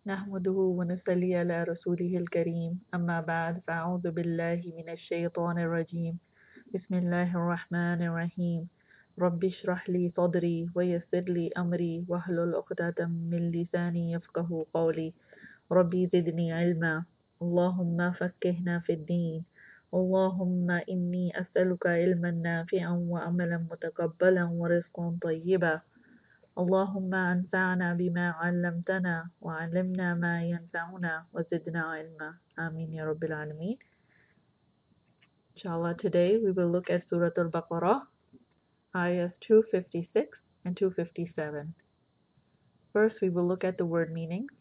نحمده ونصلي على رسوله الكريم أما بعد فأعوذ بالله من الشيطان الرجيم بسم الله الرحمن الرحيم رب اشرح لي صدري ويسر لي أمري واحلل عقدة من لساني يفقه قولي ربي زدني علما اللهم فقهنا في الدين اللهم إني أسألك علما نافعا وعملا متقبلا ورزقا طيبا اللهم انفعنا بما علمتنا وعلمنا ما ينفعنا وزدنا علما آمين يا رب العالمين. Inshallah, today we will look at Surah Al-Baqarah, ayahs 256 and 257. First, we will look at the word meanings.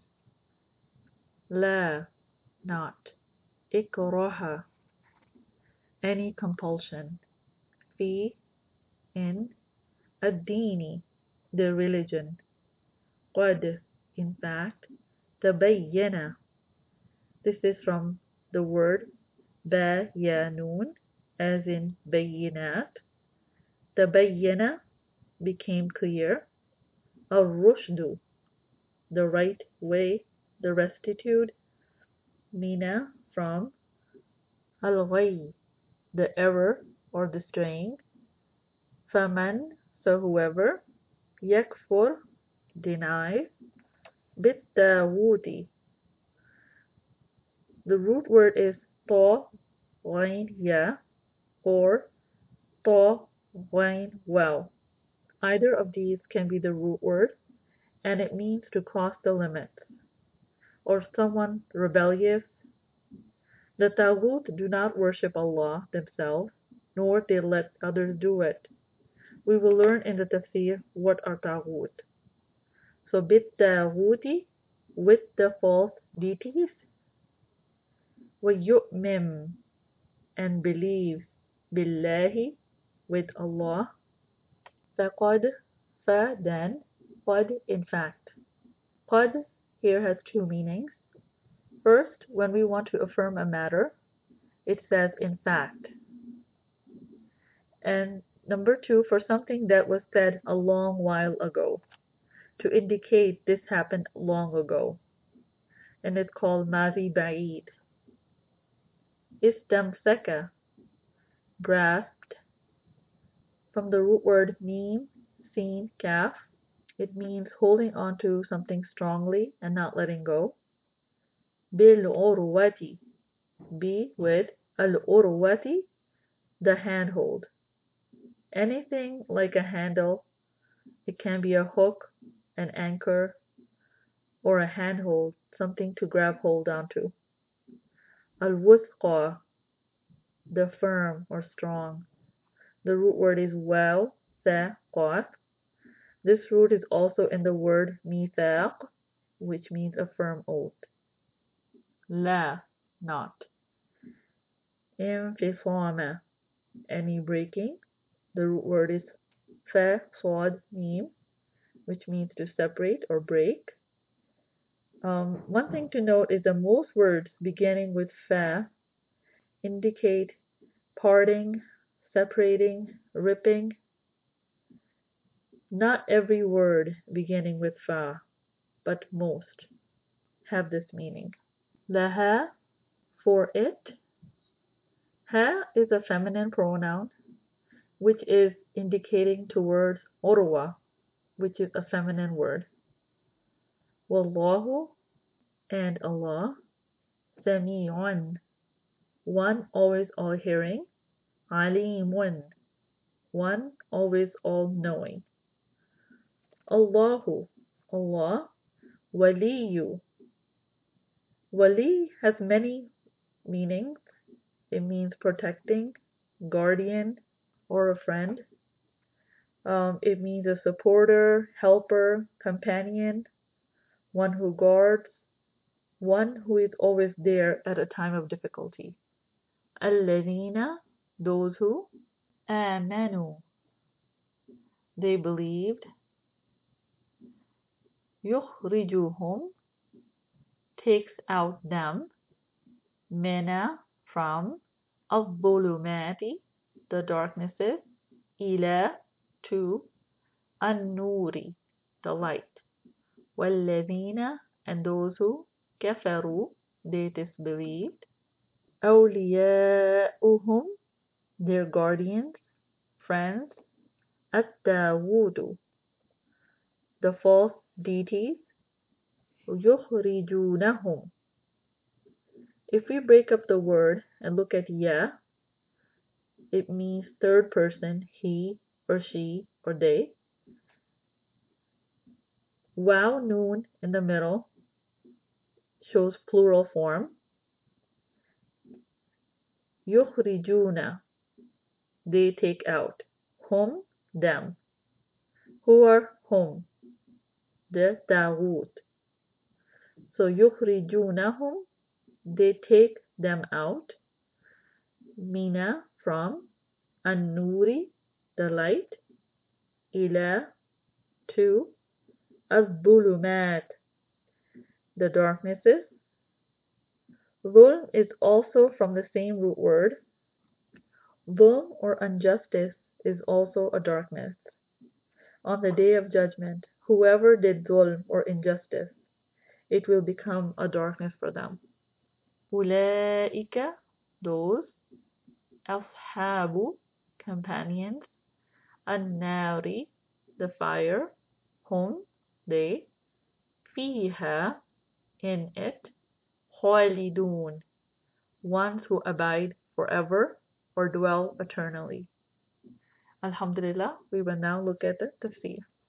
La, not. Ikraha, any compulsion. Fi, in. Ad-dini, the religion. Qad, in fact. Tabayyana, this is from the word bayanun, as in bayinat. Tabayyana, became clear. Ar-rushdu, the right way, the rectitude. Mina, from. Al-ghayy, the error or the straying. Faman, so whoever. Yakfur, denies. Bit-tawuti, the root word is ta, ghain, ya, or ta, ghain, well. Either of these can be the root word, and it means to cross the limits, or someone rebellious. The Taghut do not worship Allah themselves, nor they let others do it. We will learn in the tafsir what are Taghut. So bit Taghuti, with the false deities, وَيُؤْمِن, and believes, billahi, with Allah. فَقَدْ, then, qad, in fact. Qad here has two meanings. First, when we want to affirm a matter, it says in fact. And number two, for something that was said a long while ago, to indicate this happened long ago. And it's called mazi ba'id. Istamsaka, grasped, from the root word mim, sin, kaf. It means holding on to something strongly and not letting go. Bil urwati, be with al urwati, the handhold. Anything like a handle, it can be a hook, an anchor, or a handhold, something to grab hold onto. Al wuthqa, the firm or strong. The root word is well, sa, qaf. This root is also in the word mithaq, which means a firm oath. La, not. Infisama, any breaking. The root word is fa, sad, mim, which means to separate or break. One thing to note is that most words beginning with fa indicate parting, separating, ripping. Not every word beginning with fa, but most, have this meaning. Laha, for it. Ha is a feminine pronoun, which is indicating towards urwa, which is a feminine word. Wallahu, and Allah. Sami'un, one always all hearing. Alimun, one always all knowing. Allahu, Allah. Waliyu, wali has many meanings. It means protecting, guardian, or a friend. It means a supporter, helper, companion, one who guards, one who is always there at a time of difficulty. Alladhina, those who. Amanu, they believed. Yukhrijuhum, takes out them. Mina, from. Al-dhulumati, the darknesses. Ila, to. An-nuri, the light. وَالَّذِينَ, And those who كفروا, they disbelieved. أولياؤهم, their guardians, friends. الطاغوت, the false deities. يخرجونهم. If we break up the word and look at ya, it means third person, he or she or they. Waw noon in the middle shows plural form. يخرجون, they take out. Hum, them. Who are hum? The Dawood. So يخرجونهم, they take them out. Mina, from. An-Nuri, the light. Ila, to. Az-Zulumat, the darknesses. Zulm is also from the same root word. Zulm or injustice is also a darkness. On the day of judgment, whoever did zulm or injustice, it will become a darkness for them. Ulaika, those. Ashabu, companions. An-Nari, the fire. Hum, they. Fiha, in it. Khalidun, ones who abide forever or dwell eternally. Alhamdulillah, we will now look at the tafsir.